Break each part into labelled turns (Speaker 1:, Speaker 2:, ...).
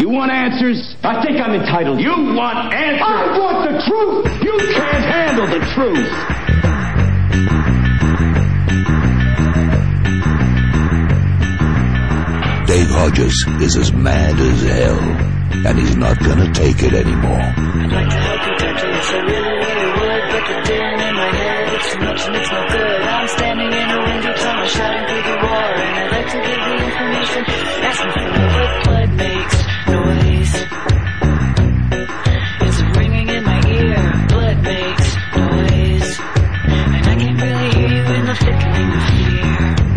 Speaker 1: You want answers? I think I'm entitled. You want answers? I want the truth! You can't handle the truth!
Speaker 2: Dave Hodges is as mad as hell, and he's not gonna take it anymore.
Speaker 3: I'd like to help you, Doctor, yes I really would, but the din in my head, it's too much and it's no good. I'm standing in a window tunnel, shouting through the war, and I'd like to give the information, asking for what blood makes noise. It's ringing in my ear, blood makes noise, and I can't really hear you in the flickering of fear.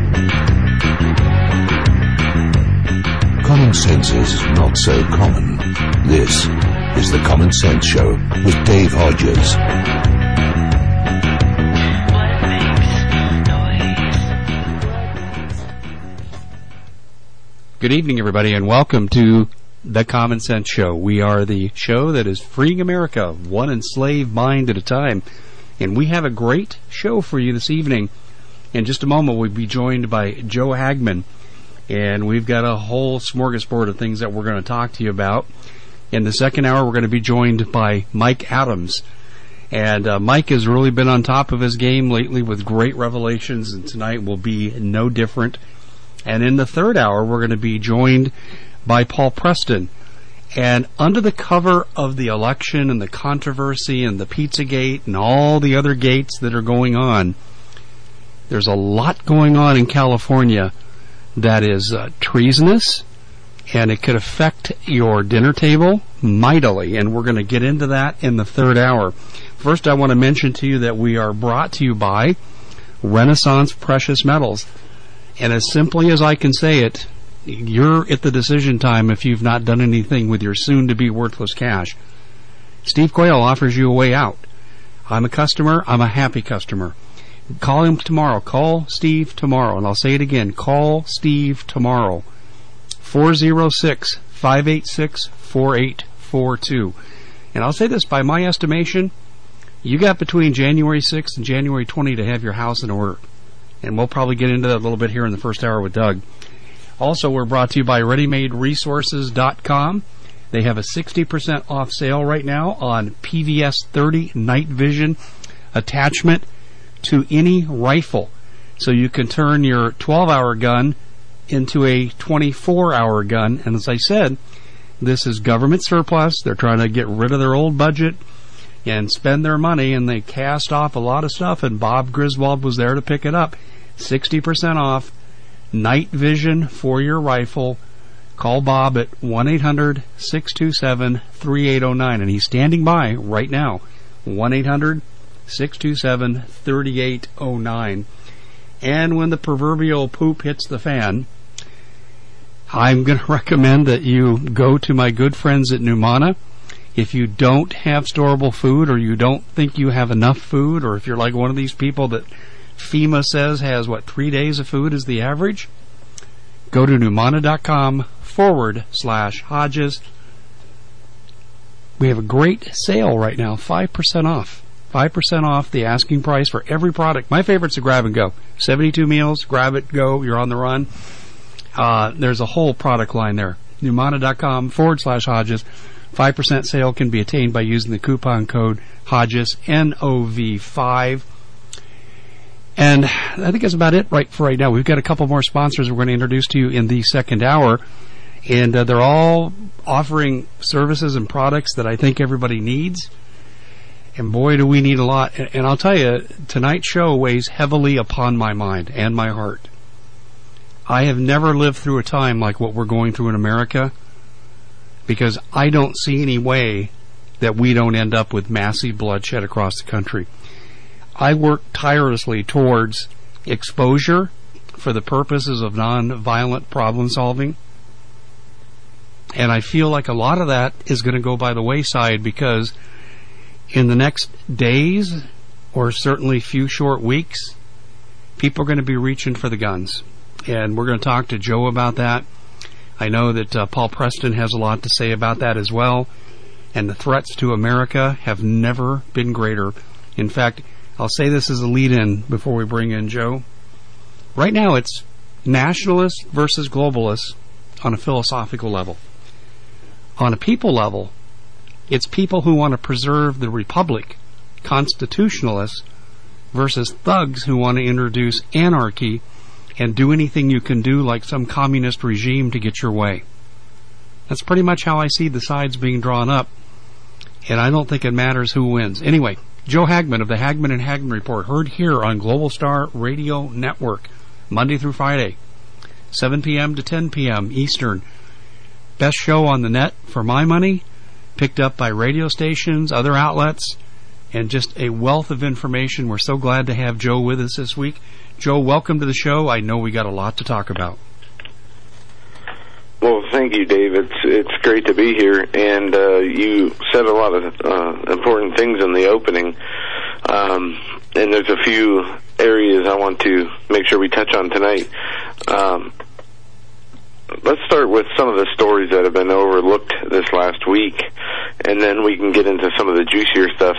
Speaker 2: Common sense is not so common. This is the Common Sense Show with Dave Hodges.
Speaker 4: Good evening, everybody, and welcome to the Common Sense Show. We are the show that is freeing America, one enslaved mind at a time. And we have a great show for you this evening. In just a moment, we'll be joined by Joe Hagman. And we've got a whole smorgasbord of things that we're going to talk to you about. In the second hour, we're going to be joined by Mike Adams. And Mike has really been on top of his game lately with great revelations, and tonight will be no different. And in the third hour, we're going to be joined by Paul Preston. And under the cover of the election and the controversy and the Pizzagate and all the other gates that are going on, there's a lot going on in California that is treasonous, and it could affect your dinner table mightily, and we're going to get into that in the third hour. First, I want to mention to you that we are brought to you by Renaissance Precious Metals, and as simply as I can say it, you're at the decision time if you've not done anything with your soon-to-be worthless cash. Steve Quayle offers you a way out. I'm a customer. I'm a happy customer. Call him tomorrow. Call Steve tomorrow. And I'll say it again. Call Steve tomorrow. 406-586-4842. And I'll say this, by my estimation, you got between January 6th and January 20 to have your house in order. And we'll probably get into that a little bit here in the first hour with Doug. Also, we're brought to you by ReadyMadeResources.com. They have a 60% off sale right now on PVS 30 Night Vision attachment to any rifle. So you can turn your 12-hour gun into a 24-hour gun. And as I said, this is government surplus. They're trying to get rid of their old budget and spend their money, and they cast off a lot of stuff, and Bob Griswold was there to pick it up. 60% off night vision for your rifle. Call Bob at 1-800-627-3809, and he's standing by right now. 1-800-627-3809. And when the proverbial poop hits the fan, I'm going to recommend that you go to my good friends at Numana. If you don't have storable food, or you don't think you have enough food, or if you're like one of these people that FEMA says has, 3 days of food is the average, go to Numana.com/Hodges. We have a great sale right now, 5% off. 5% off the asking price for every product. My favorite's a grab and go. 72 meals, grab it, go, you're on the run. There's a whole product line there. Numana.com/Hodges. 5% sale can be attained by using the coupon code Hodges, NOV5. And I think that's about it for right now. We've got a couple more sponsors we're going to introduce to you in the second hour. And they're all offering services and products that I think everybody needs. And boy, do we need a lot. And I'll tell you, tonight's show weighs heavily upon my mind and my heart. I have never lived through a time like what we're going through in America, because I don't see any way that we don't end up with massive bloodshed across the country. I work tirelessly towards exposure for the purposes of nonviolent problem solving. And I feel like a lot of that is going to go by the wayside, because in the next days, or certainly few short weeks, people are going to be reaching for the guns. And we're going to talk to Joe about that. I know that Paul Preston has a lot to say about that as well. And the threats to America have never been greater. In fact, I'll say this as a lead-in before we bring in Joe. Right now, it's nationalists versus globalists on a philosophical level. on a people level, it's people who want to preserve the republic, constitutionalists, versus thugs who want to introduce anarchy and do anything you can do like some communist regime to get your way. That's pretty much how I see the sides being drawn up, and I don't think it matters who wins. Anyway, Joe Hagman of the Hagman and Hagman Report, heard here on Global Star Radio Network, Monday through Friday, 7 p.m. to 10 p.m. Eastern. Best show on the net for my money, picked up by radio stations, other outlets, and just a wealth of information. We're so glad to have Joe with us this week. Joe, welcome to the show. I know we got a lot to talk about.
Speaker 5: Well, thank you, Dave. It's great to be here, and you said a lot of important things in the opening, and there's a few areas I want to make sure we touch on tonight. Let's start with some of the stories that have been overlooked this last week, and then we can get into some of the juicier stuff.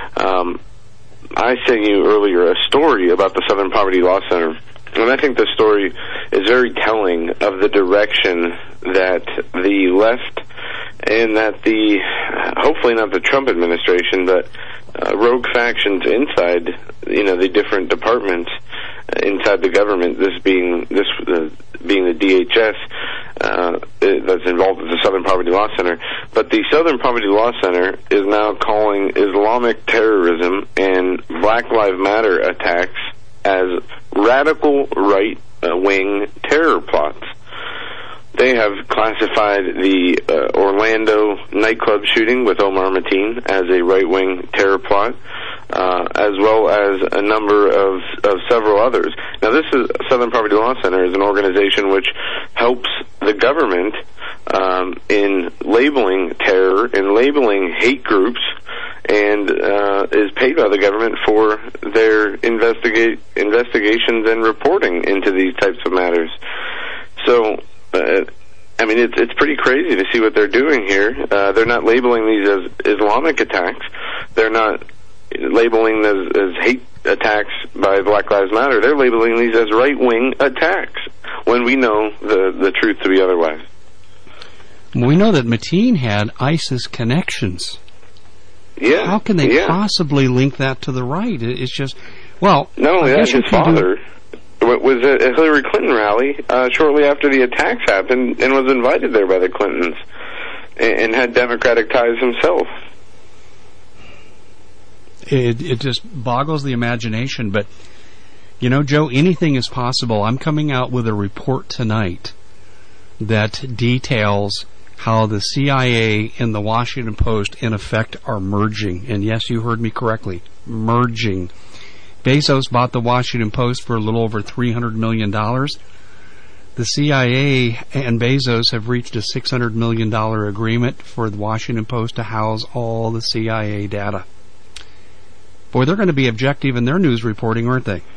Speaker 5: I sent you earlier a story about the Southern Poverty Law Center, and I think the story is very telling of the direction that the left and that the, hopefully not the Trump administration, but rogue factions inside, the different departments inside the government, this being the DHS that's involved with the Southern Poverty Law Center. But the Southern Poverty Law Center is now calling Islamic terrorism and Black Lives Matter attacks as radical right-wing terror plots. They have classified the Orlando nightclub shooting with Omar Mateen as a right-wing terror plot, as well as a number of several others. Now, this is Southern Poverty Law Center is an organization which helps the government in labeling terror and labeling hate groups, and is paid by the government for their investigations and reporting into these types of matters. So, it's pretty crazy to see what they're doing here. They're not labeling these as Islamic attacks. They're not labeling them as hate attacks by Black Lives Matter. They're labeling these as right-wing attacks when we know the truth to be otherwise.
Speaker 4: We know that Mateen had ISIS connections.
Speaker 5: Yeah.
Speaker 4: How can they possibly link that to the right? It's just, well...
Speaker 5: Not only that, his father was at a Hillary Clinton rally shortly after the attacks happened and was invited there by the Clintons and had Democratic ties himself.
Speaker 4: It just boggles the imagination, but, Joe, anything is possible. I'm coming out with a report tonight that details how the CIA and the Washington Post, in effect, are merging. And yes, you heard me correctly, merging. Bezos bought the Washington Post for a little over $300 million. The CIA and Bezos have reached a $600 million agreement for the Washington Post to house all the CIA data. Boy, they're going to be objective in their news reporting, aren't they?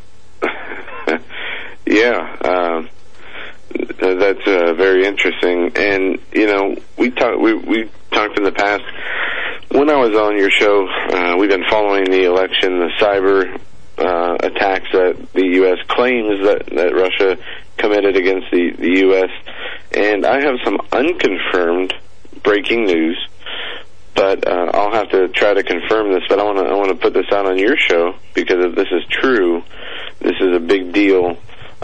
Speaker 5: Yeah, that's very interesting. And we talked in the past. When I was on your show, we've been following the election, the cyber attacks that the U.S. claims that Russia committed against the U.S. And I have some unconfirmed breaking news, but I'll have to try to confirm this. But I want to put this out on your show, because if this is true, this is a big deal.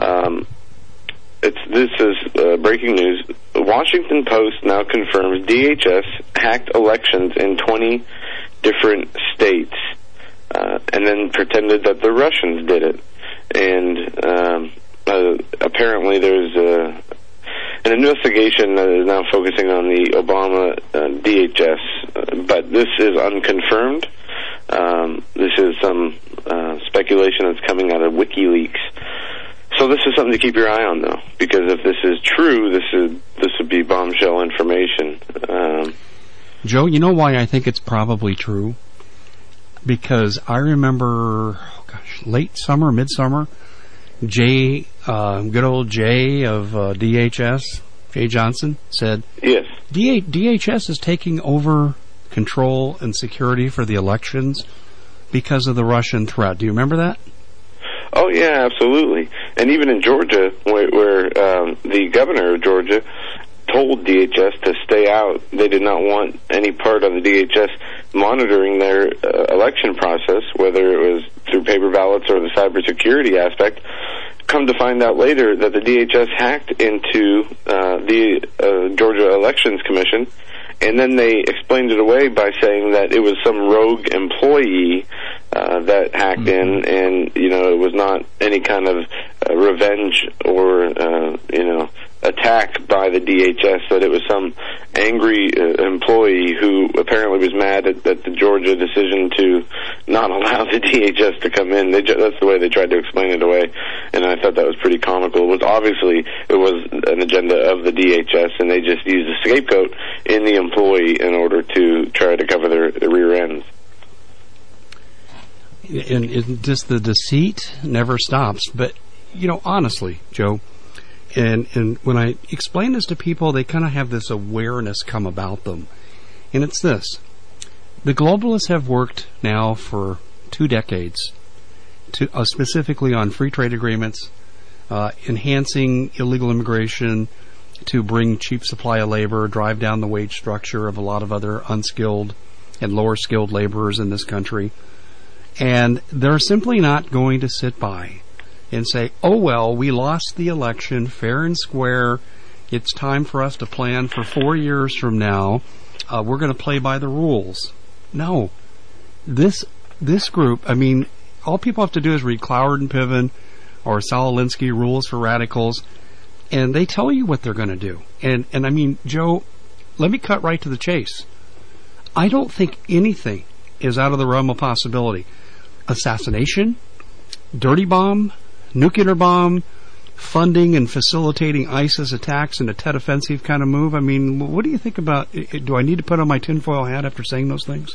Speaker 5: This is breaking news. The Washington Post now confirms DHS hacked elections in 20 different states, and then pretended that the Russians did it. And apparently there's an investigation that is now focusing on the Obama DHS, but this is unconfirmed. This is some speculation that's coming out of WikiLeaks. So this is something to keep your eye on, though, because if this is true, this would be bombshell information.
Speaker 4: Joe, you know why I think it's probably true? Because I remember, late summer, midsummer, good old Jay of DHS, Jay Johnson, said,
Speaker 5: yes,
Speaker 4: DHS is taking over control and security for the elections because of the Russian threat. Do you remember that?
Speaker 5: Oh, yeah, absolutely. And even in Georgia, where the governor of Georgia told DHS to stay out. They did not want any part of the DHS monitoring their election process, whether it was through paper ballots or the cybersecurity aspect. Come to find out later that the DHS hacked into the Georgia Elections Commission, and then they explained it away by saying that it was some rogue employee that hacked in, and, you know, it was not any kind of revenge or, you know, attack by the DHS, that it was some angry employee who apparently was mad at the Georgia decision to not allow the DHS to come in. That's the way they tried to explain it away, and I thought that was pretty comical. It was an agenda of the DHS, and they just used a scapegoat in the employee in order to try to cover their rear ends.
Speaker 4: And just the deceit never stops. But, you know, honestly, Joe, and when I explain this to people, they kind of have this awareness come about them. And it's this. The globalists have worked now for 2 decades, specifically on free trade agreements, enhancing illegal immigration to bring cheap supply of labor, drive down the wage structure of a lot of other unskilled and lower skilled laborers in this country. And they're simply not going to sit by and say, oh, well, we lost the election fair and square. It's time for us to plan for 4 years from now. We're going to play by the rules. No. This group, I mean, all people have to do is read Cloward and Piven or Saul Alinsky, Rules for Radicals, and they tell you what they're going to do. And I mean, Joe, let me cut right to the chase. I don't think anything is out of the realm of possibility. Assassination, dirty bomb, nuclear bomb, funding and facilitating ISIS attacks in a Tet Offensive kind of move. I mean, what do you think about it? Do I need to put on my tinfoil hat after saying those things?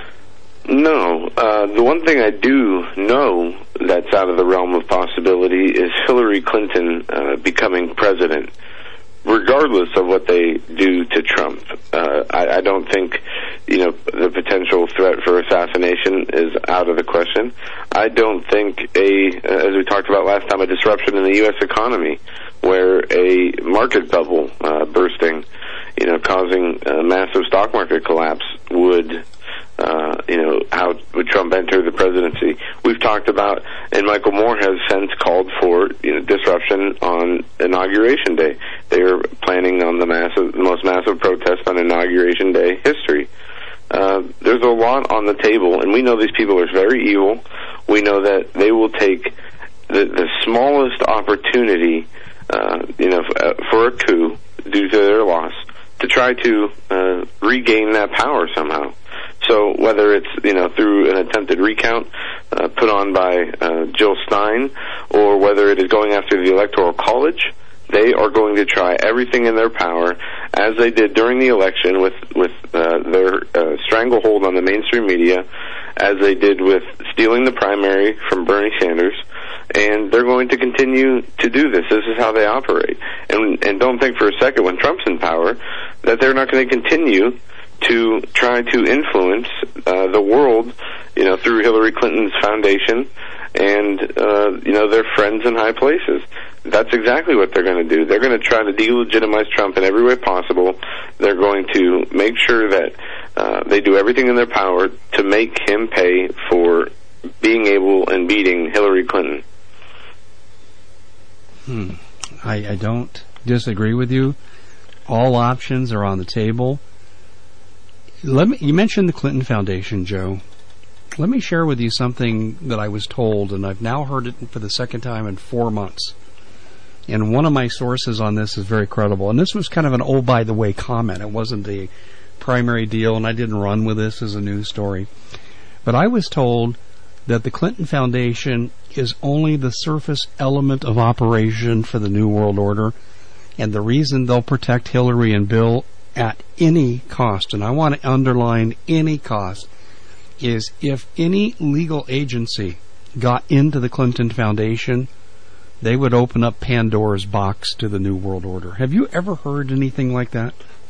Speaker 5: No. The one thing I do know that's out of the realm of possibility is Hillary Clinton becoming president. Regardless of what they do to Trump, I don't think, you know, the potential threat for assassination is out of the question. I don't think as we talked about last time, a disruption in the U.S. economy, where a market bubble bursting, you know, causing a massive stock market collapse would, you know, how would Trump enter the presidency? We've talked about, and Michael Moore has since called for, you know, disruption on Inauguration Day. They are planning on the most massive protest on Inauguration Day history. There's a lot on the table, and we know these people are very evil. We know that they will take the smallest opportunity, you know, for a coup due to their loss to try to regain that power somehow. So whether it's, you know, through an attempted recount put on by Jill Stein, or whether it is going after the Electoral College, they are going to try everything in their power, as they did during the election with their stranglehold on the mainstream media, as they did with stealing the primary from Bernie Sanders, and they're going to continue to do this. This is how they operate. And don't think for a second, when Trump's in power, that they're not going to continue to try to influence the world, you know, through Hillary Clinton's foundation and, you know, their friends in high places. That's exactly what they're going to do. They're going to try to delegitimize Trump in every way possible. They're going to make sure that they do everything in their power to make him pay for being able and beating Hillary Clinton.
Speaker 4: I don't disagree with you. All options are on the table. You mentioned the Clinton Foundation, Joe. Let me share with you something that I was told, and I've now heard it for the second time in 4 months. And one of my sources on this is very credible. And this was kind of an oh-by-the-way comment. It wasn't the primary deal, and I didn't run with this as a news story. But I was told that the Clinton Foundation is only the surface element of operation for the New World Order, and the reason they'll protect Hillary and Bill at any cost, and I want to underline any cost, is if any legal agency got into the Clinton Foundation, they would open up Pandora's box to the New World Order. Have you ever heard anything like that?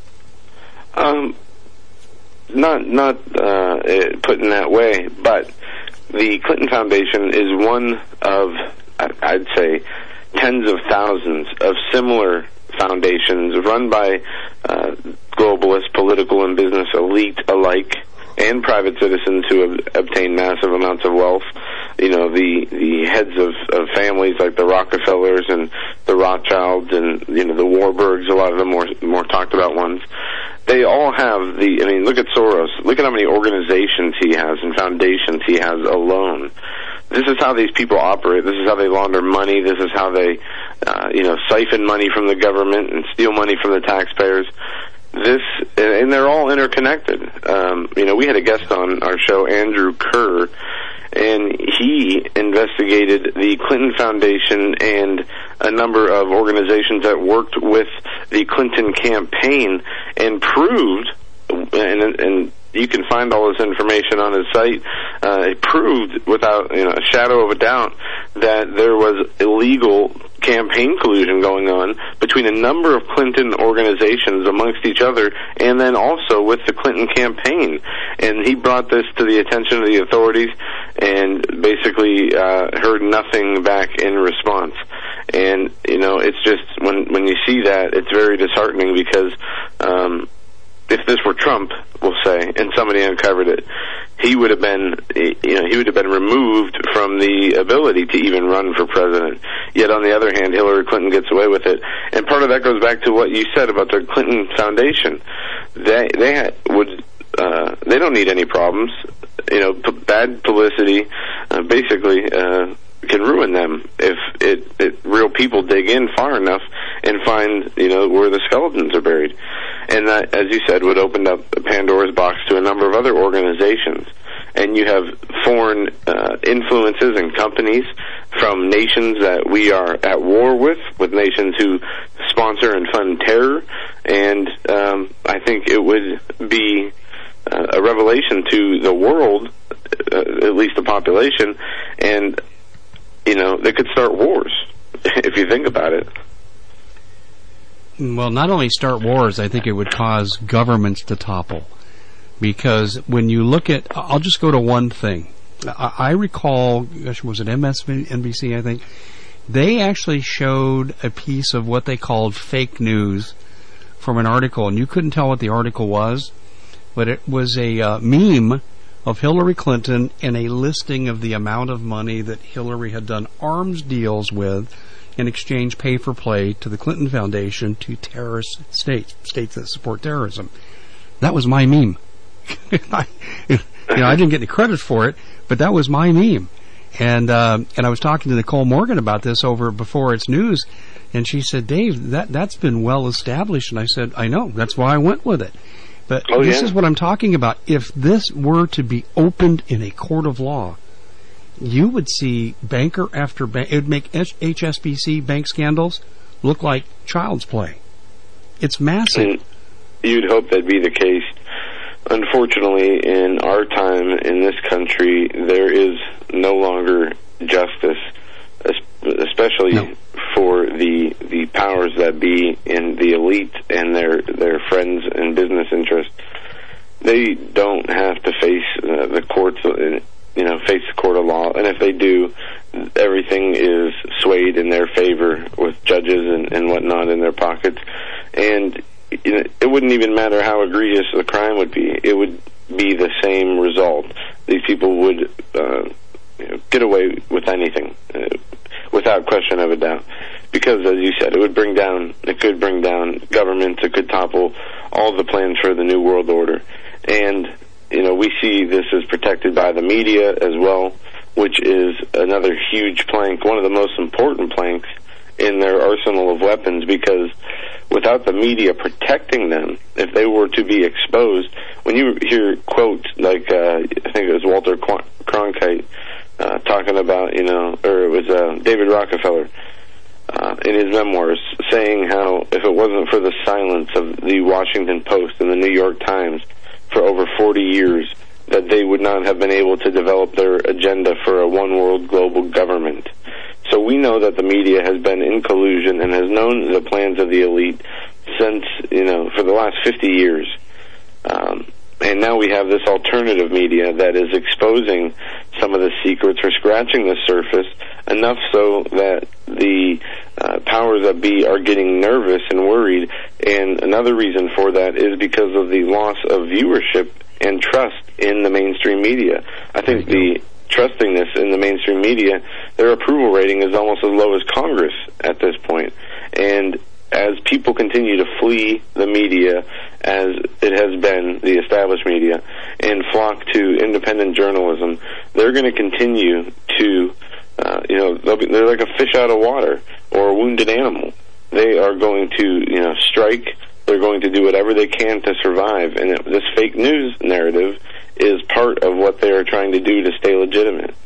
Speaker 5: Not put in that way, but the Clinton Foundation is one of, I'd say, tens of thousands of similar foundations run by globalist, political, and business elite alike, and private citizens who have obtained massive amounts of wealth. You know, the heads of families like the Rockefellers and the Rothschilds and, you know, the Warburgs, a lot of the more talked about ones. They all have look at Soros. Look at how many organizations he has and foundations he has alone. This is how these people operate. This is how they launder money. This is how they, siphon money from the government and steal money from the taxpayers. And they're all interconnected. We had a guest on our show, Andrew Kerr, and he investigated the Clinton Foundation and a number of organizations that worked with the Clinton campaign and proved, and you can find all this information on his site, it proved without a shadow of a doubt that there was illegal campaign collusion going on between a number of Clinton organizations amongst each other, and then also with the Clinton campaign. And he brought this to the attention of the authorities and basically heard nothing back in response. And it's just when you see that, it's very disheartening, because if this were Trump, we'll say, and somebody uncovered it, he would have been removed from the ability to even run for president. Yet on the other hand, Hillary Clinton gets away with it. And part of that goes back to what you said about the Clinton Foundation. They don't need any problems. Bad publicity basically can ruin them if real people dig in far enough and find where the skeletons are buried. And that, as you said, would open up Pandora's box to a number of other organizations. And you have foreign influences and companies from nations that we are at war with nations who sponsor and fund terror. And I think it would be a revelation to the world, at least the population, and they could start wars, if you think about it.
Speaker 4: Well, not only start wars, I think it would cause governments to topple. Because when you look at, I'll just go to one thing. I recall, was it MSNBC, I think? They actually showed a piece of what they called fake news from an article, and you couldn't tell what the article was, but it was a meme of Hillary Clinton and a listing of the amount of money that Hillary had done arms deals with in exchange pay-for-play to the Clinton Foundation to terrorist states that support terrorism. That was my meme. I didn't get any credit for it, but that was my meme. And I was talking to Nicole Morgan about this over before it's news, and she said, Dave, that's been well established. And I said, I know, that's why I went with it. But this is what I'm talking about. If this were to be opened in a court of law, you would see banker after bank. It would make HSBC bank scandals look like child's play. It's massive.
Speaker 5: And you'd hope that'd be the case. Unfortunately, in our time in this country, there is no longer justice, especially for the powers that be in the elite and their friends and business interests. They don't have to face the courts, face the court of law, and if they do, everything is swayed in their favor with judges and whatnot in their pockets. And it wouldn't even matter how egregious the crime would be. It would be the same result. These people would get away with anything without question of a doubt. Because, as you said, it could bring down governments, it could topple all the plans for the New World Order. And, we see this as protected by the media as well, which is another huge plank, one of the most important planks in their arsenal of weapons, because without the media protecting them, if they were to be exposed, when you hear quotes like, I think it was Walter Cronkite talking about, or it was David Rockefeller in his memoirs saying how if it wasn't for the silence of the Washington Post and the New York Times for over 40 years, that they would not have been able to develop their agenda for a one-world global government. So we know that the media has been in collusion and has known the plans of the elite since, for the last 50 years. And now we have this alternative media that is exposing some of the secrets or scratching the surface enough so that the powers that be are getting nervous and worried, and another reason for that is because of the loss of viewership and trust in the mainstream media. I think the trustingness in the mainstream media, their approval rating is almost as low as Congress at this point. And as people continue to flee the media, as it has been, the established media, and flock to independent journalism, they're going to continue to, they're like a fish out of water or a wounded animal. They are going to, strike. They're going to do whatever they can to survive. And this fake news narrative is part of what they are trying to do to stay legitimate.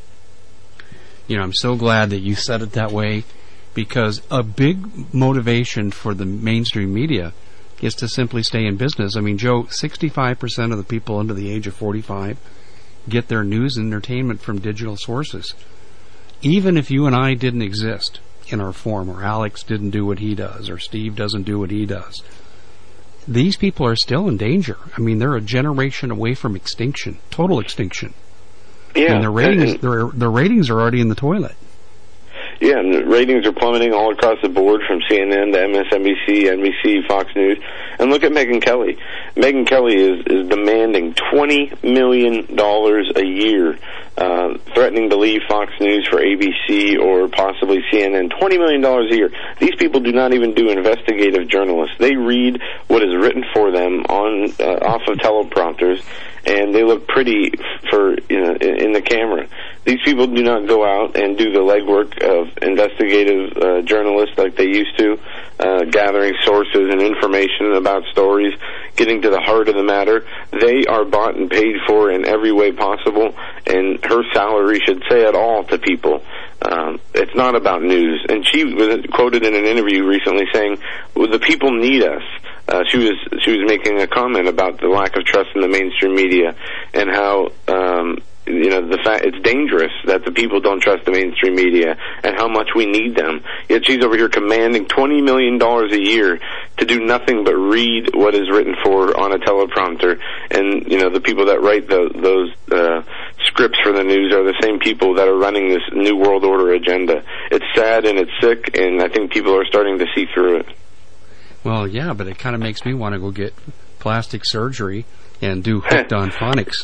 Speaker 4: I'm so glad that you said it that way, because a big motivation for the mainstream media is to simply stay in business. I mean, Joe, 65% of the people under the age of 45 get their news and entertainment from digital sources. Even if you and I didn't exist in our form, or Alex didn't do what he does, or Steve doesn't do what he does, these people are still in danger. I mean, they're a generation away from extinction, total extinction.
Speaker 5: Yeah,
Speaker 4: and their ratings are already in the toilet.
Speaker 5: Yeah, and the ratings are plummeting all across the board, from CNN to MSNBC, NBC, Fox News. And look at Megyn Kelly. Megyn Kelly is demanding $20 million a year, threatening to leave Fox News for ABC or possibly CNN. $20 million a year. These people do not even do investigative journalists. They read what is written for them on off of teleprompters, and they look pretty in the camera. These people do not go out and do the legwork of investigative journalists like they used to, gathering sources and information about stories, getting to the heart of the matter. They are bought and paid for in every way possible, and her salary should say it all to people. It's not about news. And she was quoted in an interview recently saying, well, the people need us. She was making a comment about the lack of trust in the mainstream media, and how the fact it's dangerous that the people don't trust the mainstream media, and how much we need them. Yet she's over here commanding $20 million a year to do nothing but read what is written for on a teleprompter. And the people that write those scripts for the news are the same people that are running this New World Order agenda. It's sad and it's sick, and I think people are starting to see through it.
Speaker 4: Well, yeah, but it kind of makes me want to go get plastic surgery and do Hooked on Phonics.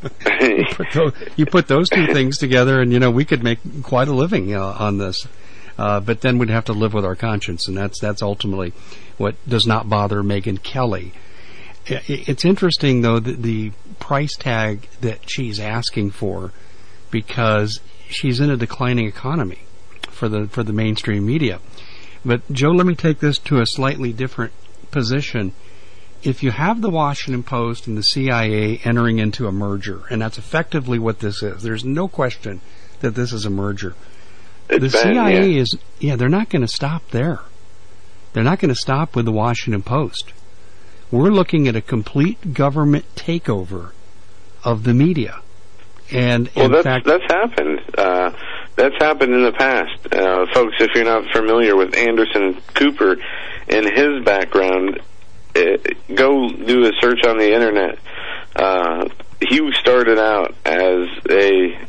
Speaker 4: You put those two things together, and we could make quite a living on this. But then we'd have to live with our conscience, and that's ultimately what does not bother Megyn Kelly. It's interesting, though, that the price tag that she's asking for, because she's in a declining economy for the mainstream media. But Joe, let me take this to a slightly different position. If you have the Washington Post and the CIA entering into a merger, and that's effectively what this is, there's no question that this is a merger. The CIA they're not going to stop there. They're not going to stop with the Washington Post. We're looking at a complete government takeover of the media. And
Speaker 5: that's happened. That's happened in the past. Folks, if you're not familiar with Anderson Cooper and his background, go do a search on the internet. He started out as a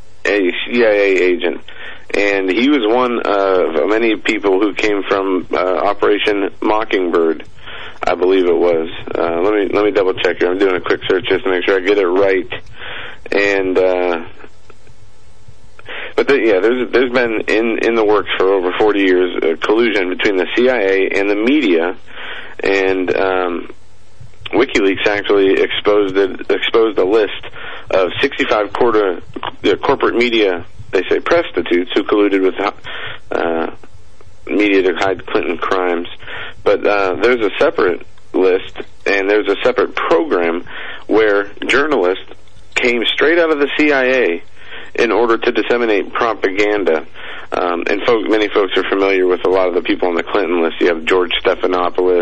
Speaker 5: CIA agent, and he was one of many people who came from Operation Mockingbird, I believe it was. Let me double check here. I'm doing a quick search just to make sure I get it right. And there's been in the works for over 40 years a collusion between the CIA and the media, and WikiLeaks actually exposed a list of 65 corporate media, they say, prostitutes who colluded with media to hide Clinton crimes. But there's a separate list, and there's a separate program where journalists came straight out of the CIA in order to disseminate propaganda. And many folks are familiar with a lot of the people on the Clinton list. You have George Stephanopoulos,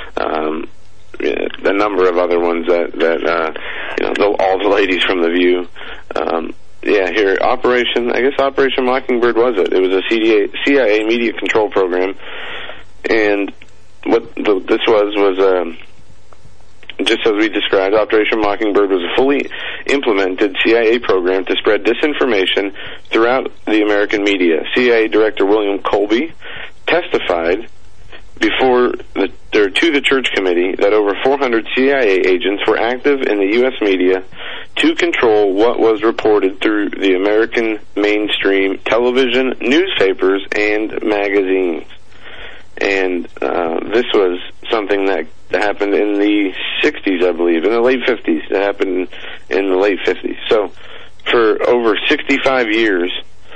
Speaker 5: a number of other ones all the ladies from The View. Here, Operation Mockingbird was it? It was a CIA media control program, and what this was just as we described, Operation Mockingbird was a fully implemented CIA program to spread disinformation throughout the American media. CIA Director William Colby testified before to the Church Committee that over 400 CIA agents were active in the U.S. media to control what was reported through the American mainstream television, newspapers, and magazines. And this was something that happened in the 60s, I believe, in the late 50s. It happened in the late 50s. So for over 65 years,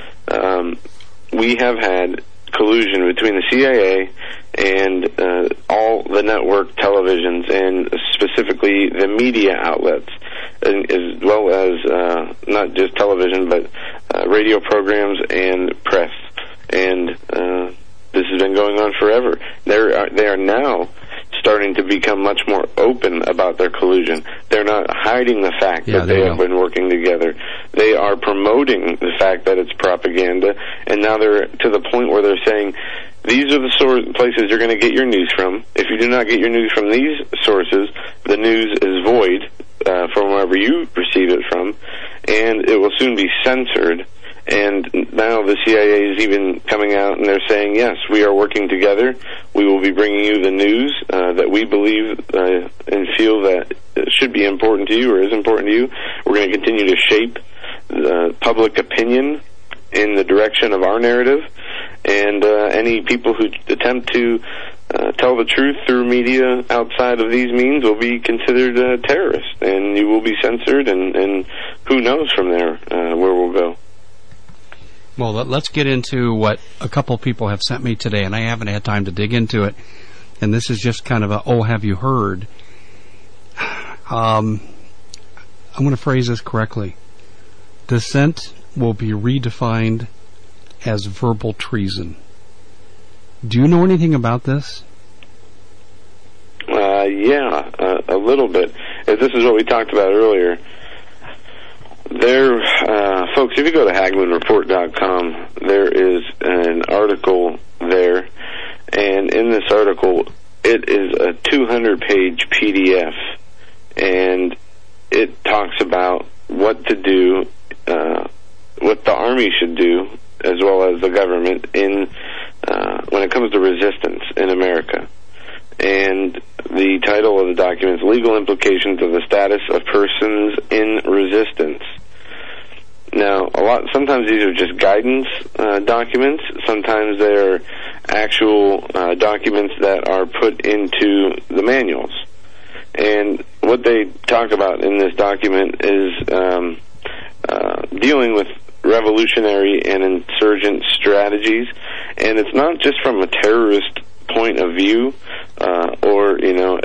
Speaker 5: we have had collusion between the CIA and all the network televisions, and specifically the media outlets, as well as not just television, but radio programs and press. And this has been going on forever. They are now starting to become much more open about their collusion. They're not hiding the fact that they have been working together. They are promoting the fact that it's propaganda, and now they're to the point where they're saying, these are the places you're going to get your news from. If you do not get your news from these sources, the news is void from wherever you receive it from, and it will soon be censored. And now the CIA is even coming out and they're saying, yes, we are working together. We will be bringing you the news that we believe and feel that should be important to you or is important to you. We're going to continue to shape public opinion in the direction of our narrative. And any people who attempt to tell the truth through media outside of these means will be considered terrorists. And you will be censored, and who knows from there where we'll go.
Speaker 4: Well, let's get into what a couple people have sent me today, and I haven't had time to dig into it. And this is just kind of a, oh, have you heard? I'm going to phrase this correctly. Dissent will be redefined as verbal treason. Do you know anything about this?
Speaker 5: Yeah, a little bit. This is what we talked about earlier. There, folks, if you go to HagmannReport.com, there is an article there, and in this article, it is a 200-page PDF, and it talks about what to do, what the Army should do, as well as the government, in when it comes to resistance in America. And the title of the document is Legal Implications of the Status of Persons in Resistance. Now, sometimes these are just guidance documents. Sometimes they're actual documents that are put into the manuals. And what they talk about in this document is dealing with revolutionary and insurgent strategies. And it's not just from a terrorist point of view or, you know,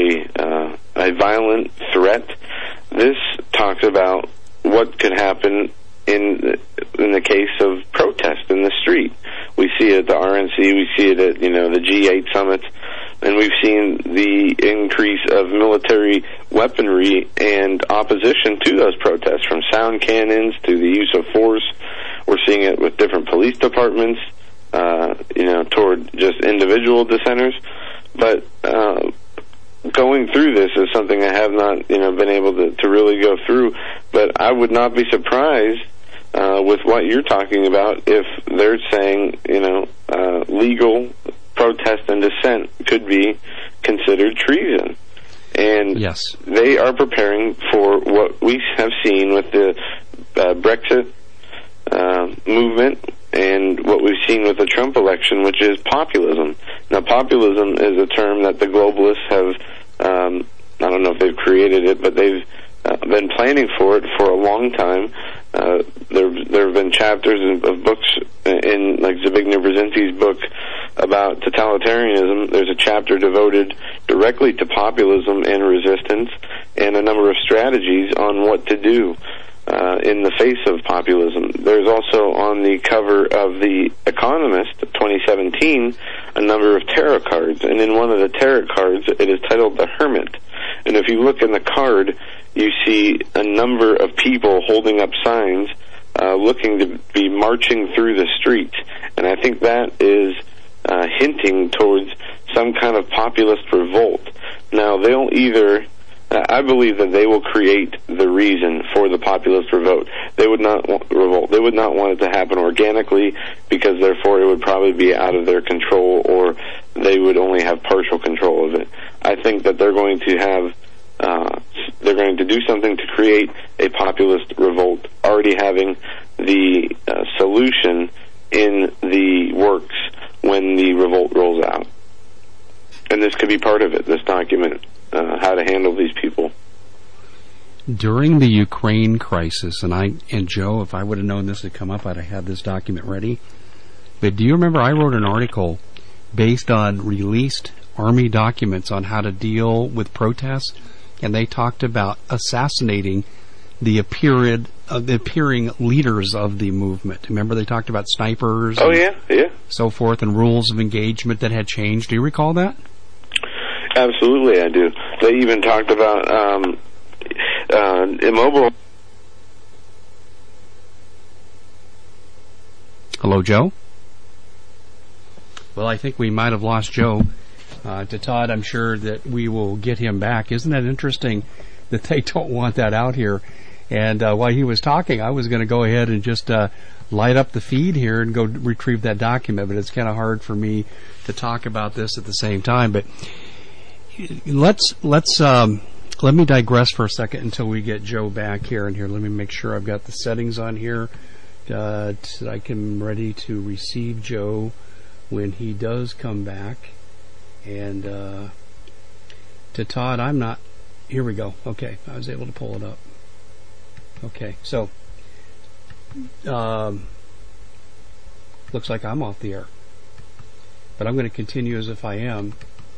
Speaker 5: a violent threat. This talks about what could happen in the case of protest in the street. We see it at the RNC, we see it at, you know, the G8 summits, and we've seen the increase of military weaponry and opposition to those protests, from sound cannons to the use of force. We're seeing it with different police departments, you know, toward just individual dissenters. But going through this is something I have not, you know, been able to really go through. But I would not be surprised with what you're talking about if they're saying, you know, legal protest and dissent could be considered treason. And
Speaker 4: yes,
Speaker 5: they are preparing for what we have seen with the Brexit movement and what we've seen with the Trump election, which is populism. Now, populism is a term that the globalists have, I don't know if they've created it, but they've been planning for it for a long time. There have been chapters of books in, like Zbigniew Brzezinski's book about totalitarianism. There's a chapter devoted directly to populism and resistance, and a number of strategies on what to do in the face of populism. There's also on the cover of The Economist 2017 a number of tarot cards, and in one of the tarot cards it is titled The Hermit. And if you look in the card, you see a number of people holding up signs looking to be marching through the streets. And I think that is hinting towards some kind of populist revolt. Now, they'll either I believe that they will create the reason for the populist revolt. They would not want it to happen organically, because therefore it would probably be out of their control, or they would only have partial control of it. I think that they're going to do something to create a populist revolt, already having the solution in the works when the revolt rolls out. And this could be part of it, this document, how to handle these people.
Speaker 4: During the Ukraine crisis, and Joe, if I would have known this would come up, I'd have had this document ready. But do you remember I wrote an article based on released Army documents on how to deal with protests? And they talked about assassinating the appearing leaders of the movement. Remember they talked about snipers?
Speaker 5: Oh, yeah.
Speaker 4: So forth, and rules of engagement that had changed. Do you recall that?
Speaker 5: Absolutely, I do. They even talked about immobile.
Speaker 4: Hello, Joe? Well, I think we might have lost Joe. To Todd, I'm sure that we will get him back. Isn't that interesting that they don't want that out here? And while he was talking, I was going to go ahead and just light up the feed here and go retrieve that document, but it's kind of hard for me to talk about this at the same time. But let me digress for a second until we get Joe back here. And here, let me make sure I've got the settings on here that I can ready to receive Joe when he does come back. And to Todd, I'm not. Here we go. Okay, I was able to pull it up. Okay, so looks like I'm off the air, but I'm going to continue as if I am.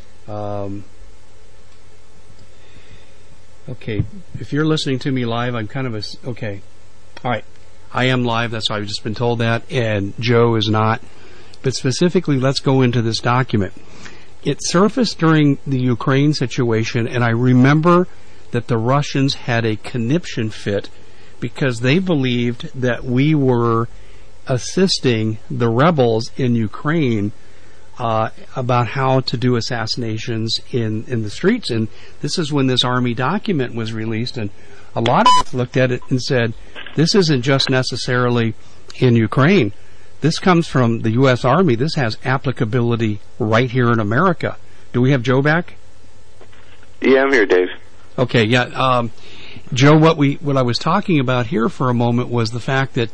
Speaker 4: Okay, if you're listening to me live, I'm kind of okay. All right, I am live. That's why I've just been told that, and Joe is not. But specifically, let's go into this document. It surfaced during the Ukraine situation, and I remember that the Russians had a conniption fit because they believed that we were assisting the rebels in Ukraine about how to do assassinations in the streets. And this is when this Army document was released, and a lot of us looked at it and said, this isn't just necessarily in Ukraine. This comes from the U.S. Army. This has applicability right here in America. Do we have Joe back?
Speaker 5: Yeah, I'm here, Dave.
Speaker 4: Okay, yeah. Joe, what I was talking about here for a moment was the fact that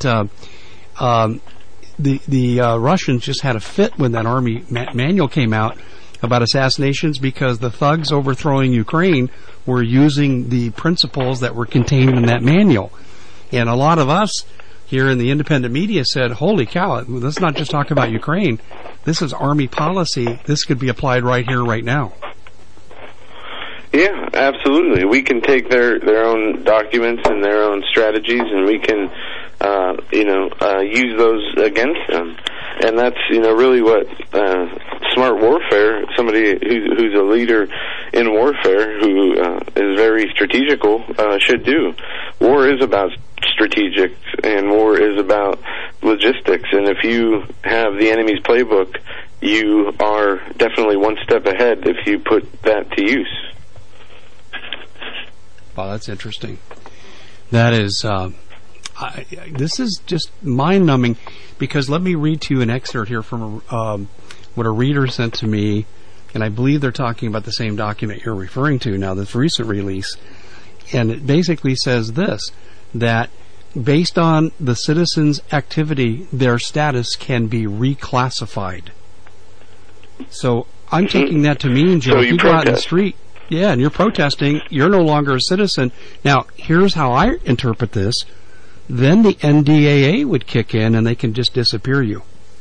Speaker 4: the Russians just had a fit when that Army manual came out about assassinations, because the thugs overthrowing Ukraine were using the principles that were contained in that manual. And a lot of us here in the independent media said, holy cow, let's not just talk about Ukraine. This is Army policy. This could be applied right here, right now.
Speaker 5: Yeah, absolutely. We can take their own documents and their own strategies, and we can, use those against them. And that's, really what smart warfare, somebody who's a leader in warfare, who is very strategical, should do. War is about strategic, and war is about logistics. And if you have the enemy's playbook, you are definitely one step ahead if you put that to use.
Speaker 4: Wow, that's interesting. That is, this is just mind-numbing, because let me read to you an excerpt here from what a reader sent to me, and I believe they're talking about the same document you're referring to now, this recent release. And it basically says this, that based on the citizens' activity, their status can be reclassified. So I'm taking that to mean, Joe, if you go out in the street, yeah, and you're protesting, you're no longer a citizen. Now, here's how I interpret this. Then the NDAA would kick in, and they can just disappear you.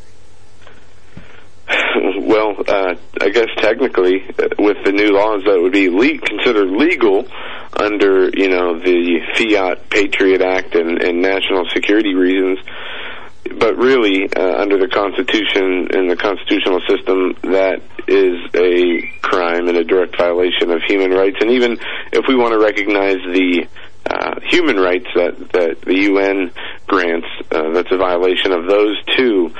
Speaker 5: Well, I guess technically, with the new laws, that would be considered legal under, the Fiat Patriot Act and national security reasons. But really, under the Constitution and the constitutional system, that is a crime and a direct violation of human rights. And even if we want to recognize the human rights that the UN grants, that's a violation of those too.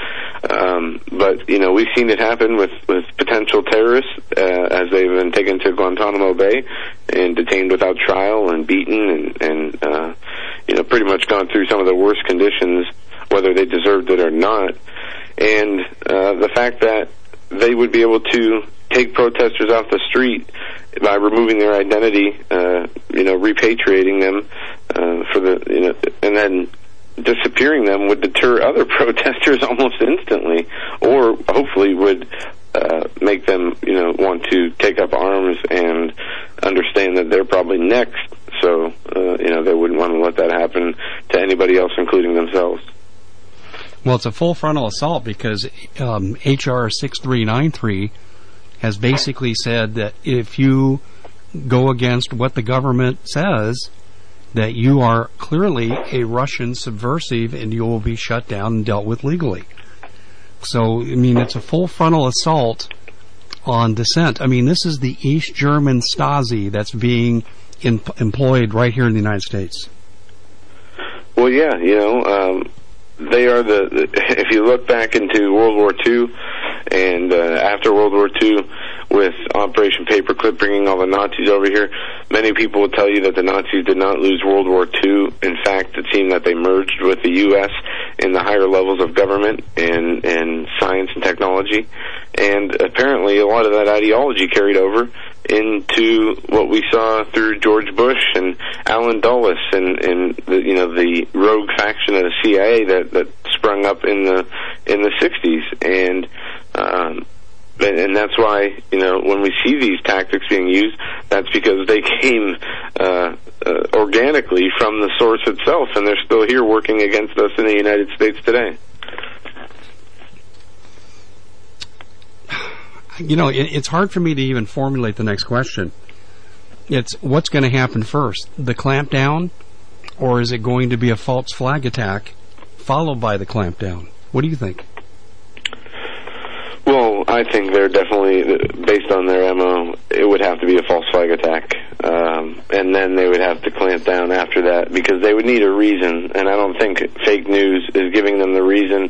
Speaker 5: But, we've seen it happen with potential terrorists as they've been taken to Guantanamo Bay and detained without trial and beaten and pretty much gone through some of the worst conditions, whether they deserved it or not. And the fact that they would be able to take protesters off the street by removing their identity, repatriating them and then disappearing them would deter other protesters almost instantly, or hopefully would make them, want to take up arms and understand that they're probably next. So, they wouldn't want to let that happen to anybody else, including themselves.
Speaker 4: Well, it's a full frontal assault because H.R. 6393 has basically said that if you go against what the government says, that you are clearly a Russian subversive and you will be shut down and dealt with legally. So, it's a full frontal assault on dissent. this is the East German Stasi that's being employed right here in the United States.
Speaker 5: Well, yeah, they are if you look back into World War II and after World War II with Operation Paperclip bringing all the Nazis over here, many people will tell you that the Nazis did not lose World War II. In fact, it seemed that they merged with the U.S. in the higher levels of government and science and technology. And apparently a lot of that ideology carried over into what we saw through George Bush and Alan Dulles and the rogue faction of the CIA that sprung up in the 60s. And that's why, when we see these tactics being used, that's because they came organically from the source itself, and they're still here working against us in the United States today.
Speaker 4: It's hard for me to even formulate the next question. It's what's going to happen first, the clampdown, or is it going to be a false flag attack followed by the clampdown? What do you think?
Speaker 5: Well, I think they're definitely, based on their MO, it would have to be a false flag attack. And then they would have to clamp down after that because they would need a reason, and I don't think fake news is giving them the reason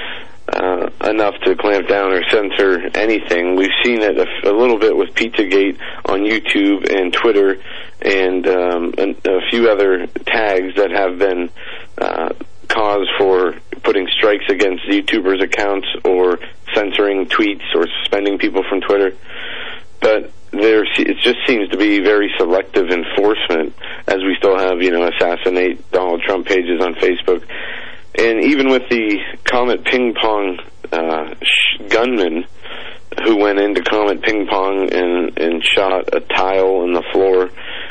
Speaker 5: enough to clamp down or censor anything. We've seen it a little bit with Pizzagate on YouTube and Twitter and a few other tags that have been cause for putting strikes against YouTubers' accounts or censoring tweets or suspending people from Twitter. But it just seems to be very selective enforcement, as we still have, assassinate Donald Trump pages on Facebook. And even with the Comet Ping Pong gunman who went into Comet Ping Pong and shot a tile in the floor,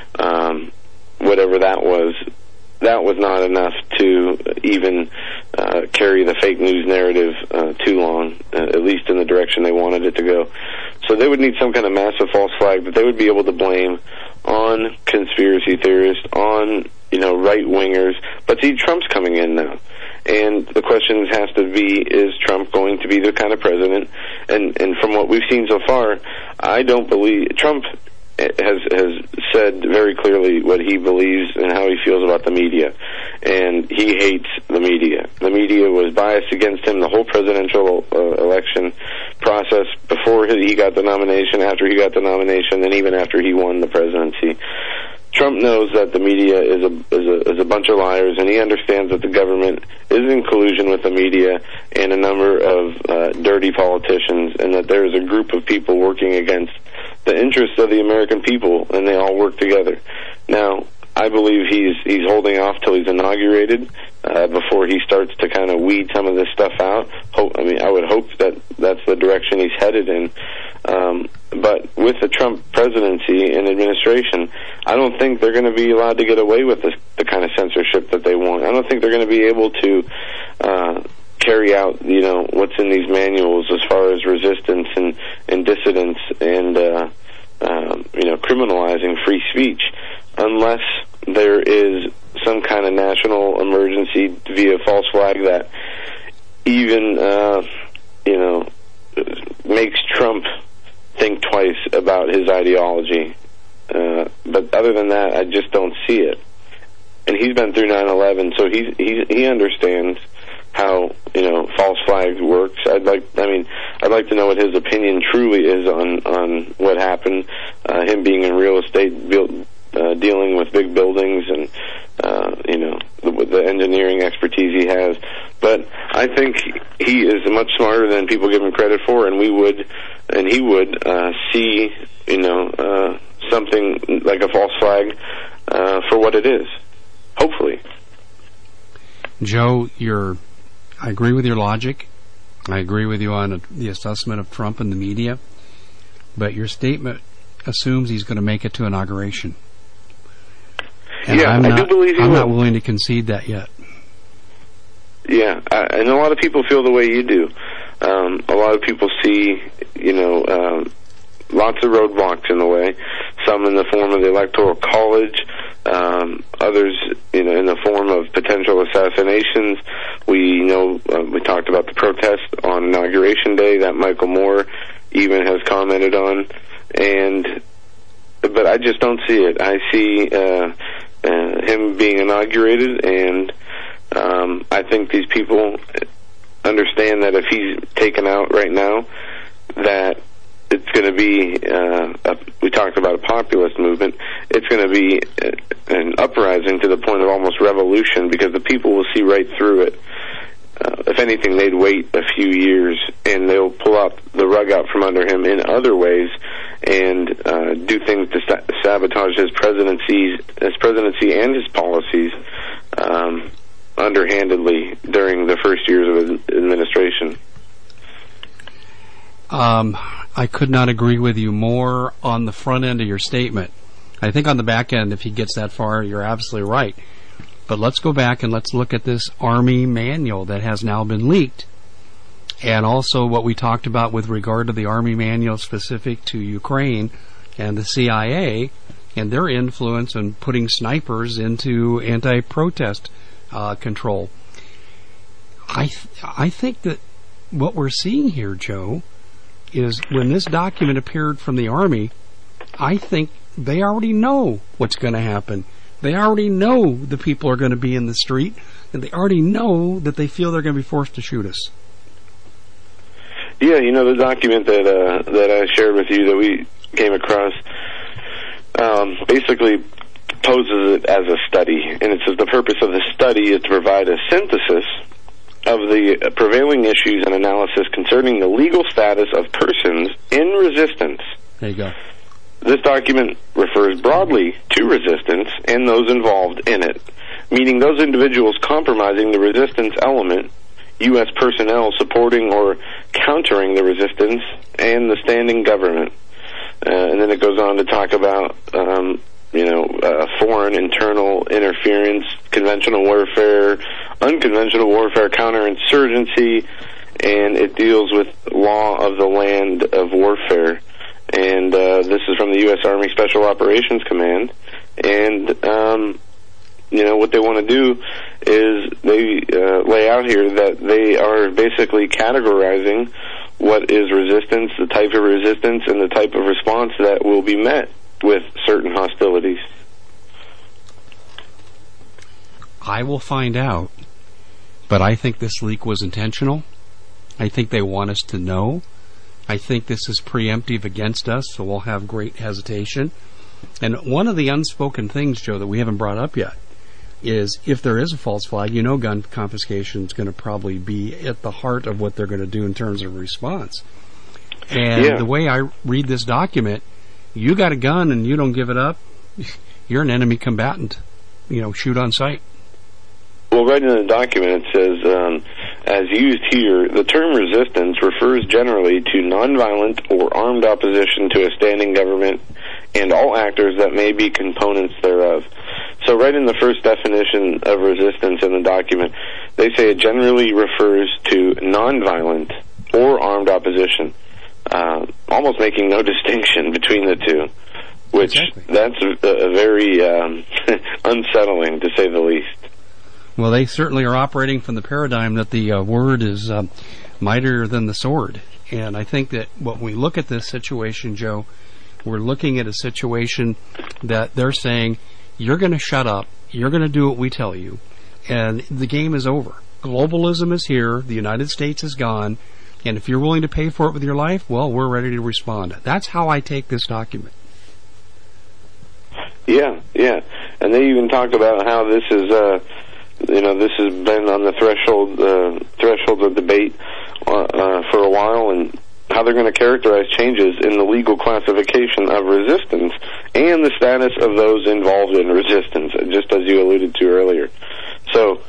Speaker 5: whatever that was not enough to even carry the fake news narrative too long, at least in the direction they wanted it to go. So they would need some kind of massive false flag that they would be able to blame on conspiracy theorists, on right-wingers. But see, Trump's coming in now. And the question has to be, is Trump going to be the kind of president? And from what we've seen so far, I don't believe Trump has said very clearly what he believes and how he feels about the media. And he hates the media. The media was biased against him the whole presidential election process, before he got the nomination, after he got the nomination, and even after he won the presidency. Trump knows that the media is a bunch of liars, and he understands that the government is in collusion with the media and a number of dirty politicians, and that there is a group of people working against the interests of the American people, and they all work together. Now, I believe he's holding off till he's inaugurated before he starts to kind of weed some of this stuff out. I would hope that that's the direction he's headed in. But with the Trump presidency and administration, I don't think they're going to be allowed to get away with the kind of censorship that they want. I don't think they're going to be able to carry out, what's in these manuals as far as resistance and dissidence and, criminalizing free speech, unless there is some kind of national emergency via false flag that even, makes Trump think twice about his ideology. But other than that, I just don't see it. And he's been through 9/11, so he understands how false flags works. I'd like to know what his opinion truly is on what happened. Him being in real estate, dealing with big buildings, and the engineering expertise he has. But I think he is much smarter than people give him credit for, and he would see something like a false flag for what it is. Hopefully.
Speaker 4: Joe, I agree with your logic. I agree with you on the assessment of Trump and the media. But your statement assumes he's going to make it to inauguration. And
Speaker 5: I do believe he will.
Speaker 4: I'm not willing to concede that yet.
Speaker 5: Yeah, and a lot of people feel the way you do. A lot of people see, lots of roadblocks in the way. Some in the form of the Electoral College, others, in the form of potential assassinations. We know we talked about the protest on Inauguration Day that Michael Moore even has commented on, but I just don't see it. I see him being inaugurated, and I think these people understand that if he's taken out right now, that it's going to be, we talked about a populist movement, it's going to be an uprising to the point of almost revolution, because the people will see right through it. If anything, they'd wait a few years, and they'll pull out the rug out from under him in other ways and do things to sabotage his presidency and his policies underhandedly during the first years of his administration.
Speaker 4: I could not agree with you more on the front end of your statement. I think on the back end, if he gets that far, you're absolutely right. But let's go back and let's look at this Army manual that has now been leaked. And also what we talked about with regard to the Army manual specific to Ukraine and the CIA and their influence in putting snipers into anti-protest control. I think that what we're seeing here, Joe, is when this document appeared from the Army, I think they already know what's going to happen. They already know the people are going to be in the street, and they already know that they feel they're going to be forced to shoot us.
Speaker 5: Yeah, the document that I shared with you that we came across basically poses it as a study, and it says the purpose of the study is to provide a synthesis of the prevailing issues and analysis concerning the legal status of persons in resistance.
Speaker 4: There you go.
Speaker 5: This document refers broadly to resistance and those involved in it, meaning those individuals compromising the resistance element, U.S. personnel supporting or countering the resistance, and the standing government. And then it goes on to talk about, foreign internal interference, conventional warfare, unconventional warfare, counterinsurgency, and it deals with law of the land of warfare. And this is from the U.S. Army Special Operations Command. And, what they want to do is they lay out here that they are basically categorizing what is resistance, the type of resistance, and the type of response that will be met with certain hostilities.
Speaker 4: I will find out, but I think this leak was intentional. I think they want us to know. I think this is preemptive against us, so we'll have great hesitation. And one of the unspoken things, Joe, that we haven't brought up yet is if there is a false flag, gun confiscation is going to probably be at the heart of what they're going to do in terms of response. And the way I read this document, you got a gun and you don't give it up, you're an enemy combatant. Shoot on sight.
Speaker 5: Well, right in the document it says, as used here, the term resistance refers generally to nonviolent or armed opposition to a standing government and all actors that may be components thereof. So right in the first definition of resistance in the document, they say it generally refers to nonviolent or armed opposition, almost making no distinction between the two, which that's a very unsettling, to say the least.
Speaker 4: Well, they certainly are operating from the paradigm that the word is mightier than the sword. And I think that when we look at this situation, Joe, we're looking at a situation that they're saying, you're going to shut up, you're going to do what we tell you, and the game is over. Globalism is here. The United States is gone. And if you're willing to pay for it with your life, well, we're ready to respond. That's how I take this document.
Speaker 5: Yeah. And they even talk about how this is, this has been on the threshold of debate for a while, and how they're going to characterize changes in the legal classification of resistance and the status of those involved in resistance, just as you alluded to earlier. So,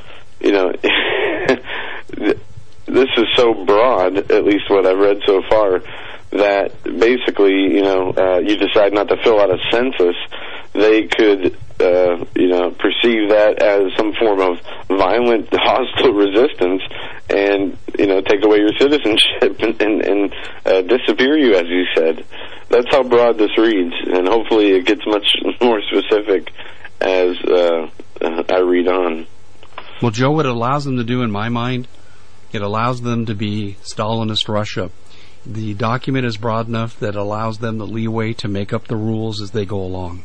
Speaker 5: this is so broad, at least what I've read so far, that basically, you decide not to fill out a census, they could, perceive that as some form of violent, hostile resistance and, take away your citizenship and disappear you, as you said. That's how broad this reads, and hopefully it gets much more specific as I read on.
Speaker 4: Well, Joe, what it allows them to do, in my mind, it allows them to be Stalinist Russia. The document is broad enough that allows them the leeway to make up the rules as they go along.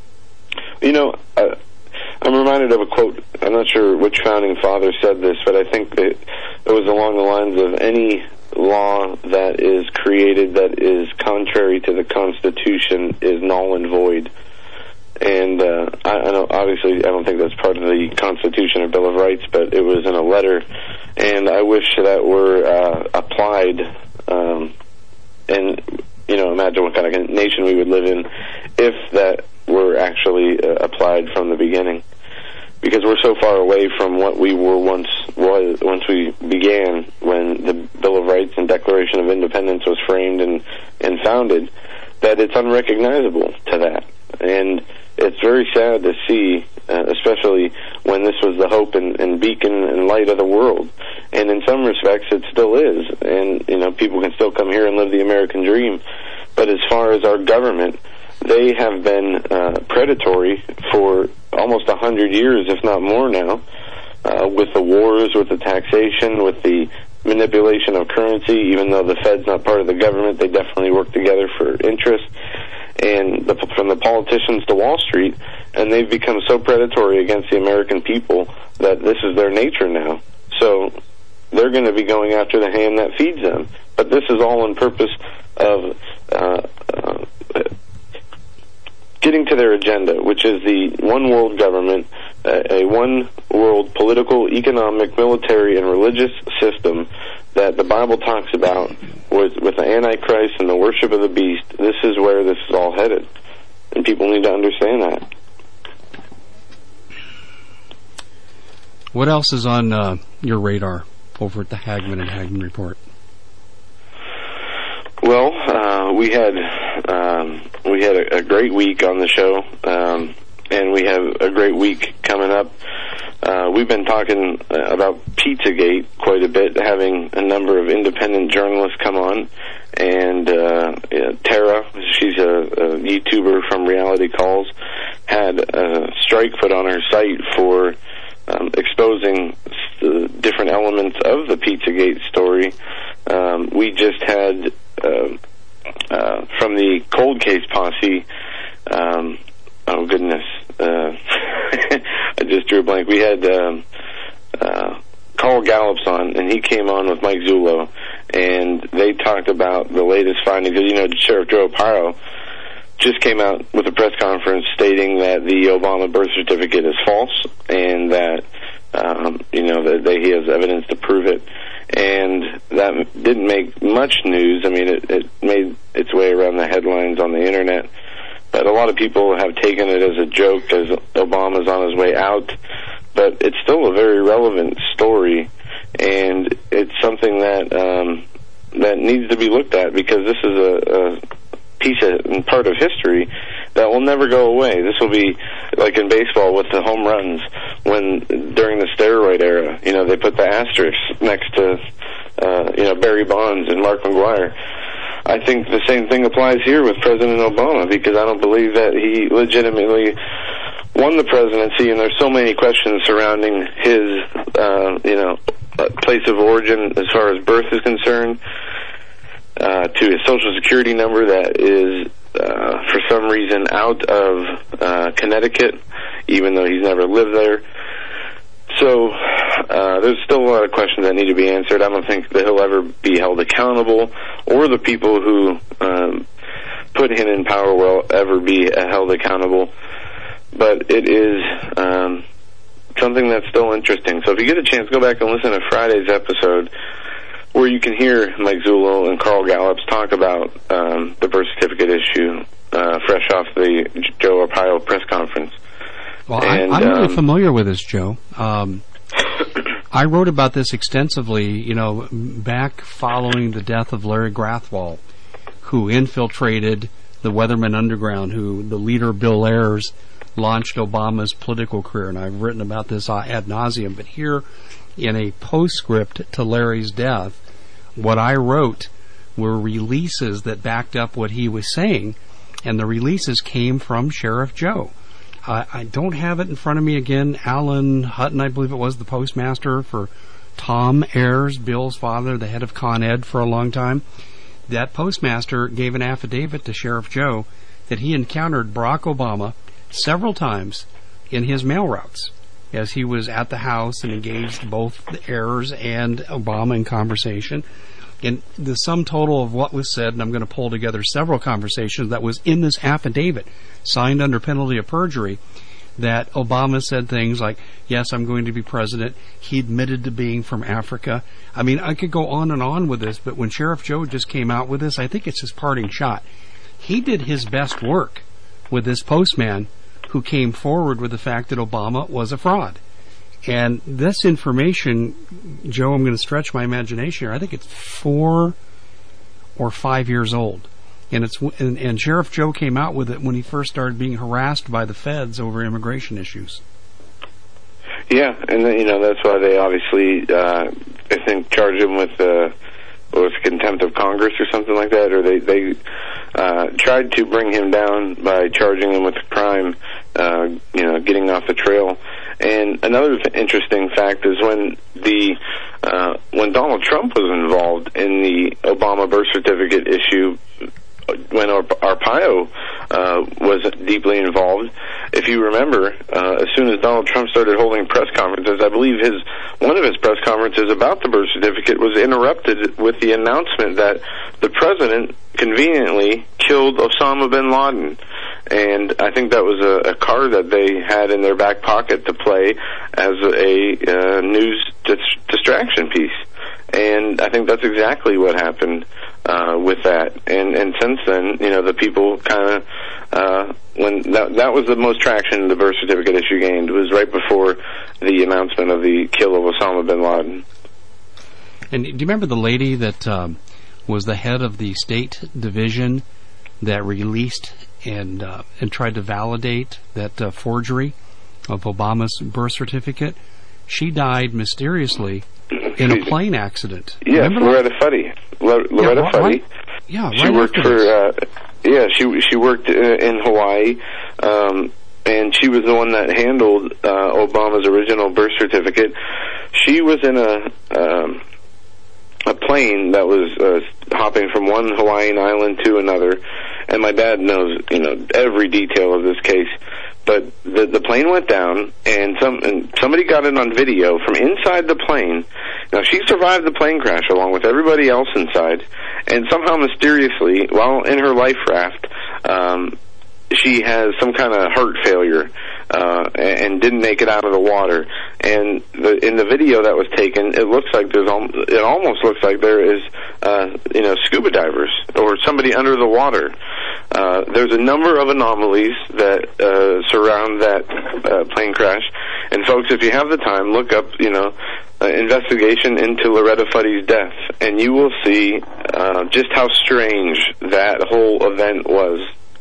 Speaker 4: I'm reminded of a quote. I'm not sure which founding father said this, but I think it was along the lines of any law that is created that is contrary to the Constitution is null and void. And I know, obviously, I don't think that's part of the Constitution or Bill of Rights, but it was in a letter, and I wish that were applied. And imagine what kind of nation we would live in if that were actually applied from the beginning, because we're so far away from what we were once we began, when the Bill of Rights and Declaration of Independence was framed and founded, that it's unrecognizable to that. And it's very sad to see, especially when this was the hope and beacon and light of the world. And in some respects, it still is. And, people can still come here and live the American dream. But as far as our government, they have been predatory for almost 100 years, if not more now, with the wars, with the taxation, with the manipulation of currency. Even though the Fed's not part of the government, they definitely work together for interest. And from the politicians to Wall Street, and they've become so predatory against the American people that this is their nature now. So they're going to be going after the hand that feeds them. But this is all on purpose of getting to their agenda, which is the one world government, a one world political, economic, military, and religious system that the Bible talks about with the Antichrist and the worship of the beast. This is where this is all headed, and people need to understand that. What else is on your radar over at the Hagman and Hagman Report?
Speaker 5: Well, we had a great week on the show, and we have a great week coming up. We've been talking about Pizzagate quite a bit, having a number of independent journalists come on, and Tara, she's a YouTuber from Reality Calls, had a strike put on her site for exposing the different elements of the Pizzagate story. We just had from the Cold Case Posse, oh goodness, I just drew a blank. We had Carl Gallups on, and he came on with Mike Zullo, and they talked about the latest findings. Sheriff Joe Arpaio just came out with a press conference stating that the Obama birth certificate is false, and that that he has evidence to prove it. And that didn't make much news. I mean, it made its way around the headlines on the internet, but a lot of people have taken it as a joke as Obama's on his way out. But it's still a very relevant story, and it's something that that needs to be looked at, because this is a piece and part of history that will never go away. This will be like in baseball with the home runs, when during the steroid era, they put the asterisk next to Barry Bonds and Mark McGwire. I think the same thing applies here with President Obama, because I don't believe that he legitimately won the presidency, and there's so many questions surrounding his place of origin as far as birth is concerned, to his Social Security number that is for some reason out of Connecticut, even though he's never lived there. So there's still a lot of questions that need to be answered. I don't think that he'll ever be held accountable, or the people who put him in power will ever be held accountable. But it is something that's still interesting. So if you get a chance, go back and listen to Friday's episode, where you can hear Mike Zullo and Carl Gallups talk about the birth certificate issue, fresh off the Joe Arpaio press conference.
Speaker 4: Well, I'm really familiar with this, Joe. I wrote about this extensively, back following the death of Larry Grathwohl, who infiltrated the Weatherman Underground, who the leader, Bill Ayers, launched Obama's political career. And I've written about this ad nauseum. But here, in a postscript to Larry's death, what I wrote were releases that backed up what he was saying, and the releases came from Sheriff Joe. I don't have it in front of me again. Alan Hutton, I believe it was, the postmaster for Tom Ayers, Bill's father, the head of Con Ed for a long time. That postmaster gave an affidavit to Sheriff Joe that he encountered Barack Obama several times in his mail routes as he was at the house and engaged both the Ayers and Obama in conversation. And the sum total of what was said, and I'm going to pull together several conversations that was in this affidavit, signed under penalty of perjury, that Obama said things like, yes, I'm going to be president. He admitted to being from Africa. I mean, I could go on and on with this, but when Sheriff Joe just came out with this, I think it's his parting shot. He did his best work with this postman who came forward with the fact that Obama was a fraud. And this information, Joe, I'm going to stretch my imagination here. I think it's 4 or 5 years old. And Sheriff Joe came out with it when he first started being harassed by the feds over immigration issues.
Speaker 5: Yeah, and that's why they obviously, I think, charged him with contempt of Congress or something like that, or they tried to bring him down by charging him with a crime, getting off the trail. And another interesting fact is when Donald Trump was involved in the Obama birth certificate issue, when Arpaio was deeply involved, if you remember, as soon as Donald Trump started holding press conferences, I believe one of his press conferences about the birth certificate was interrupted with the announcement that the president conveniently killed Osama bin Laden. And I think that was a card that they had in their back pocket to play as a news distraction piece. And I think that's exactly what happened with that. And since then, the people kind of, when that was the most traction the birth certificate issue gained, was right before the announcement of the kill of Osama bin Laden.
Speaker 4: And do you remember the lady that was the head of the state division that released and tried to validate that forgery of Obama's birth certificate? She died mysteriously in a plane accident.
Speaker 5: Yeah, Loretta Fuddy. Loretta Fuddy.
Speaker 4: Right. Yeah,
Speaker 5: she worked for. She worked in Hawaii, and she was the one that handled Obama's original birth certificate. She was in a plane that was hopping from one Hawaiian island to another, and my dad knows every detail of this case. But the plane went down, and somebody got it on video from inside the plane. Now, she survived the plane crash along with everybody else inside, and somehow mysteriously, while in her life raft, she has some kind of heart failure and didn't make it out of the water. And in the video that was taken, it looks like it almost looks like there is scuba divers or somebody under the water. There's a number of anomalies that surround that plane crash. And folks, if you have the time, look up investigation into Loretta Fuddy's death, and you will see just how strange that whole event was.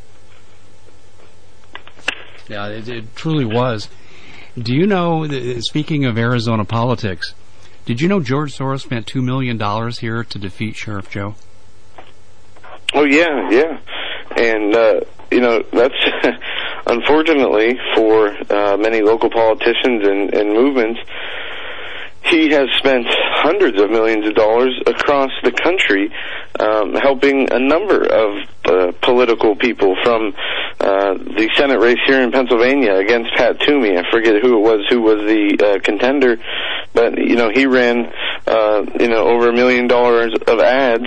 Speaker 4: Yeah, it truly was. Do you know, speaking of Arizona politics, did you know George Soros spent $2 million here to defeat Sheriff Joe?
Speaker 5: Oh, yeah. And, that's unfortunately for many local politicians and movements, he has spent hundreds of millions of dollars across the country helping a number of political people, from the Senate race here in Pennsylvania against Pat Toomey. I forget who it was who was the contender, But, he ran, over $1 million of ads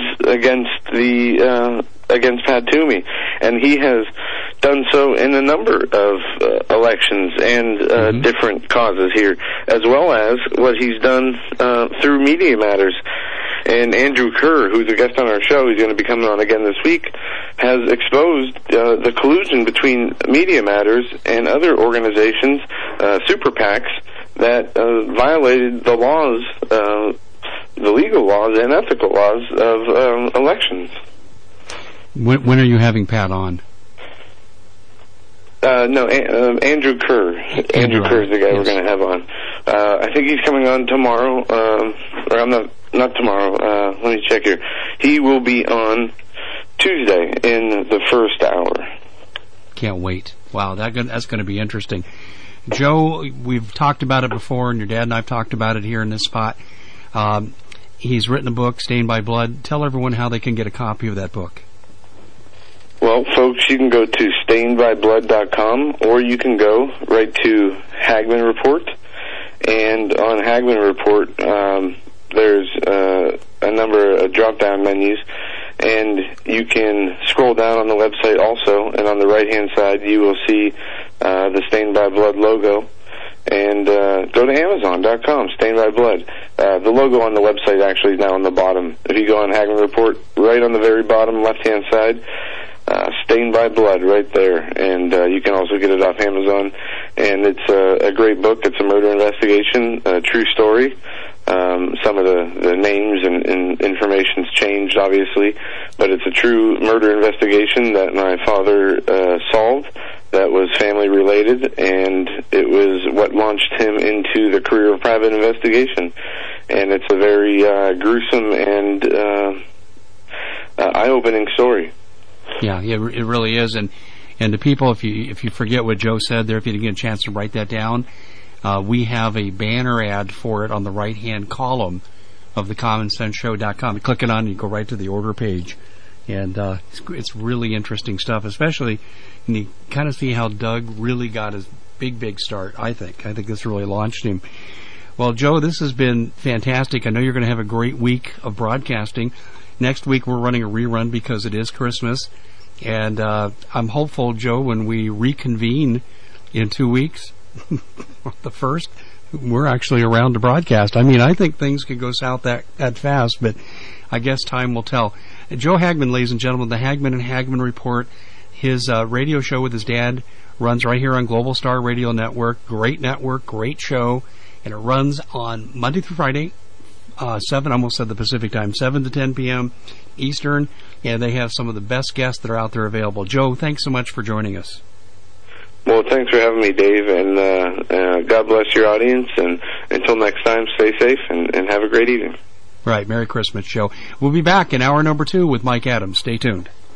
Speaker 5: against Pat Toomey. And he has done so in a number of elections and different causes here, as well as what he's done through Media Matters. And Andrew Kerr, who's a guest on our show, he's going to be coming on again this week, has exposed the collusion between Media Matters and other organizations, super PACs, that violated the laws, the legal laws and ethical laws of elections.
Speaker 4: When are you having Pat on?
Speaker 5: No, Andrew Kerr. Andrew Kerr is the guy we're going to have on. I think he's coming on tomorrow, or I'm not tomorrow. Let me check here. He will be on Tuesday in the first hour.
Speaker 4: Can't wait. Wow, that's going to be interesting. Joe, we've talked about it before, and your dad and I have talked about it here in this spot. He's written a book, Stained by Blood. Tell everyone how they can get a copy of that book.
Speaker 5: Well, folks, you can go to stainedbyblood.com, or you can go right to Hagmann Report. And on Hagmann Report, there's a number of drop-down menus, and you can scroll down on the website also, and on the right-hand side you will see the Stained by Blood logo. And go to Amazon.com, Stained by Blood. The logo on the website actually is now on the bottom. If you go on Hagmann Report, right on the very bottom left-hand side, Stained by Blood right there. And you can also get it off Amazon. And it's a great book. It's a murder investigation, a true story. Some of the names and information's changed, obviously, but it's a true murder investigation that my father solved that was family-related, and it was what launched him into the career of private investigation. And it's a very gruesome and eye-opening story.
Speaker 4: Yeah, it really is. And to people, if you forget what Joe said there, if you didn't get a chance to write that down, we have a banner ad for it on the right-hand column of thecommonsenseshow.com. You click it on, you go right to the order page. And it's really interesting stuff, especially when you kind of see how Doug really got his big start, I think. I think this really launched him. Well, Joe, this has been fantastic. I know you're going to have a great week of broadcasting. Next week we're running a rerun because it is Christmas. And I'm hopeful, Joe, when we reconvene in 2 weeks, the first, we're actually around to broadcast. I mean, I think things could go south that fast, but I guess time will tell. Joe Hagmann, ladies and gentlemen, the Hagmann and Hagmann Report. His radio show with his dad runs right here on Global Star Radio Network. Great network, great show. And it runs on Monday through Friday, 7, almost said the Pacific time, 7 to 10 p.m. Eastern. And they have some of the best guests that are out there available. Joe, thanks so much for joining us.
Speaker 5: Well, thanks for having me, Dave, and God bless your audience. And until next time, stay safe and have a great evening.
Speaker 4: Right. Merry Christmas, Joe. We'll be back in hour number 2 with Mike Adams. Stay tuned.